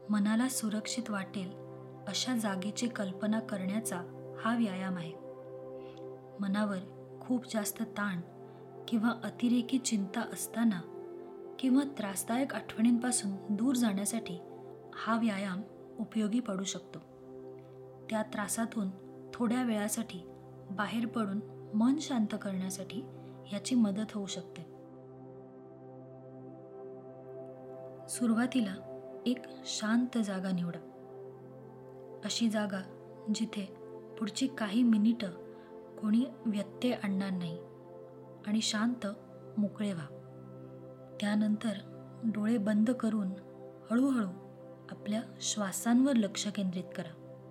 मनाला सुरक्षित वाटेल अशा जागेची कल्पना करण्याचा हा व्यायाम आहे. मनावर खूप जास्त ताण किंवा अतिरेकी चिंता असताना किंवा त्रासदायक आठवणींपासून दूर जाण्यासाठी हा व्यायाम उपयोगी पडू शकतो. त्या त्रासातून थोड्या वेळासाठी बाहेर पडून मन शांत करण्यासाठी याची मदत होऊ शकते. सुरुवातीला एक शांत जागा निवडा. अशी जागा जिथे पुढची काही मिनिटं कोणी व्यत्यय आणणार नाही आणि शांत मोकळे व्हा. त्यानंतर डोळे बंद करून हळूहळू आपल्या श्वासांवर लक्ष केंद्रित करा.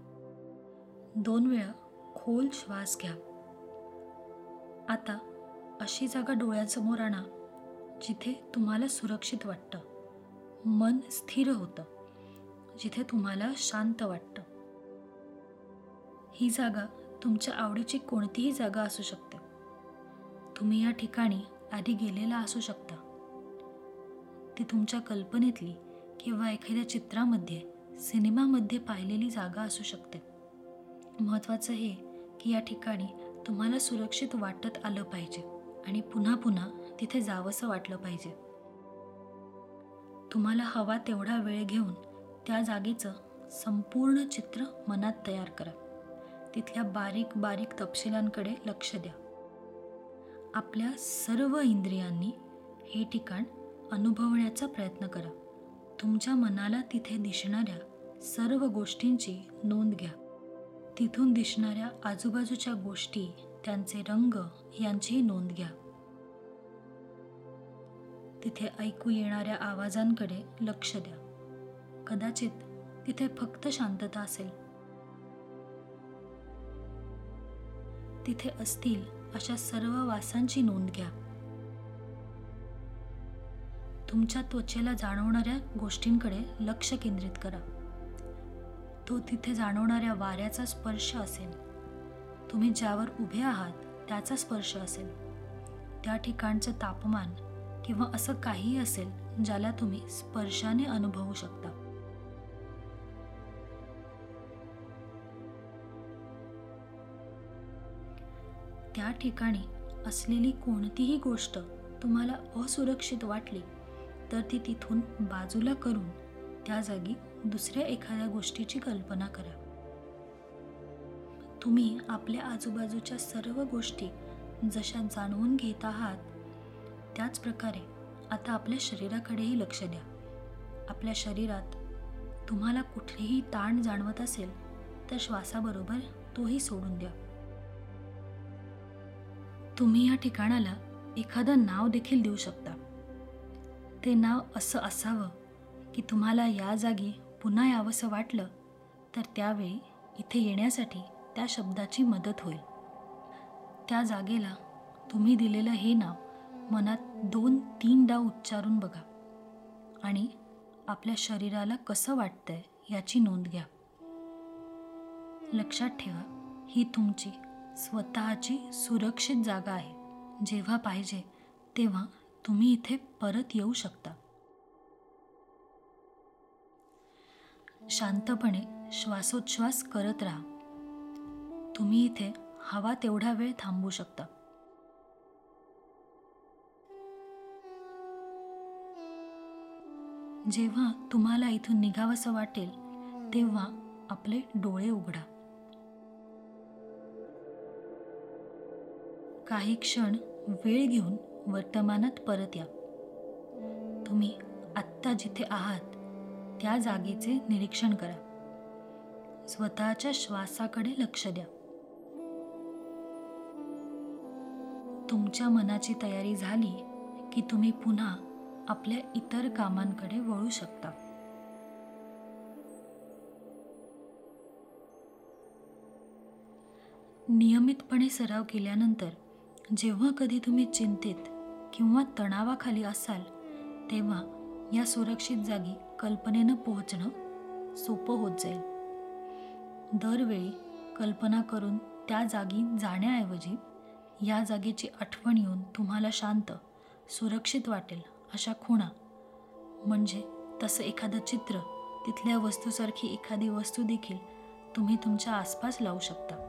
2 वेळा खोल श्वास घ्या. आता अशी जागा डोळ्यांसमोर आणा जिथे तुम्हाला सुरक्षित वाटतं, मन स्थिर होतं, जिथे तुम्हाला शांत वाटतं. ही जागा तुमच्या आवडीची कोणतीही जागा असू शकते. तुम्ही या ठिकाणी आधी गेलेला असू शकता. ती तुमच्या कल्पनेतली किंवा एखाद्या चित्रामध्ये, सिनेमामध्ये पाहिलेली जागा असू शकते. महत्त्वाचं हे की या ठिकाणी तुम्हाला सुरक्षित वाटत आलं पाहिजे आणि पुन्हा पुन्हा तिथे जावंसं वाटलं पाहिजे. तुम्हाला हवा तेवढा वेळ घेऊन त्या जागेचं संपूर्ण चित्र मनात तयार करा. तिथल्या बारीक बारीक तपशिलांकडे लक्ष द्या. आपल्या सर्व इंद्रियांनी हे ठिकाण अनुभवण्याचा प्रयत्न करा. तुमच्या मनाला तिथे दिसणाऱ्या सर्व गोष्टींची नोंद घ्या. तिथून दिसणाऱ्या आजूबाजूच्या गोष्टी, त्यांचे रंग यांचीही नोंद घ्या. तिथे ऐकू येणाऱ्या आवाजांकडे लक्ष द्या. कदाचित तिथे फक्त शांतता असेल. तिथे असतील अशा सर्व वासांची नोंद घ्या. तुमच्या त्वचेला जाणवणाऱ्या गोष्टींकडे लक्ष केंद्रित करा. तो तिथे जाणवणाऱ्या वाऱ्याचा स्पर्श असेल, तुम्ही ज्यावर उभे आहात त्याचा स्पर्श असेल, त्या ठिकाणचं तापमान किंवा असं काहीही असेल ज्याला तुम्ही स्पर्शाने अनुभवू शकता. त्या ठिकाणी असलेली कोणतीही गोष्ट तुम्हाला असुरक्षित वाटली तर ती तिथून बाजूला करून त्या जागी दुसऱ्या एखाद्या गोष्टीची कल्पना करा. तुम्ही आपल्या आजूबाजूच्या सर्व गोष्टी जशा जाणवून घेत आहात त्याच प्रकारे आता आपल्या शरीराकडेही लक्ष द्या. आपल्या शरीरात तुम्हाला कुठलेही ताण जाणवत असेल तर श्वासाबरोबर तोही सोडून द्या. तुम्ही या ठिकाणाला एखादं नाव देखील देऊ शकता. ते नाव असं असावं की तुम्हाला या जागी पुन्हा यावंसं वाटलं तर त्यावेळी इथे येण्यासाठी त्या शब्दाची मदत होईल. त्या जागेला तुम्ही दिलेलं हे नाव मनात 2-3दा उच्चारून बघा आणि आपल्या शरीराला कसं वाटतंय याची नोंद घ्या. लक्षात ठेवा, ही तुमची स्वतःची सुरक्षित जागा आहे. जेव्हा पाहिजे तेव्हा तुम्ही इथे परत येऊ शकता. शांतपणे श्वासोच्छ्वास करत राहा. तुम्ही इथे हवा तेवढा वेळ थांबू शकता. जेव्हा तुम्हाला इथून निघावंसं वाटेल तेव्हा आपले डोळे उघडा. काही क्षण वेळ घेऊन वर्तमानात परत या. तुम्ही आत्ता जिथे आहात त्या जागेचे निरीक्षण करा. स्वतःच्या श्वासाकडे लक्ष द्या. तुमच्या मनाची तयारी झाली की तुम्ही पुन्हा आपल्या इतर कामांकडे वळू शकता. नियमितपणे सराव केल्यानंतर जेव्हा कधी तुम्ही चिंतेत किंवा तणावाखाली असाल तेव्हा या सुरक्षित जागी कल्पनेनं पोहोचणं सोपं होत जाईल. दरवेळी कल्पना करून त्या जागी जाण्याऐवजी या जागेची आठवण येऊन तुम्हाला शांत, सुरक्षित वाटेल अशा खुणा म्हणजे तसं एखादं चित्र तिथल्या वस्तूसारखी एखादी वस्तू देखील तुम्ही तुमच्या आसपास लावू शकता.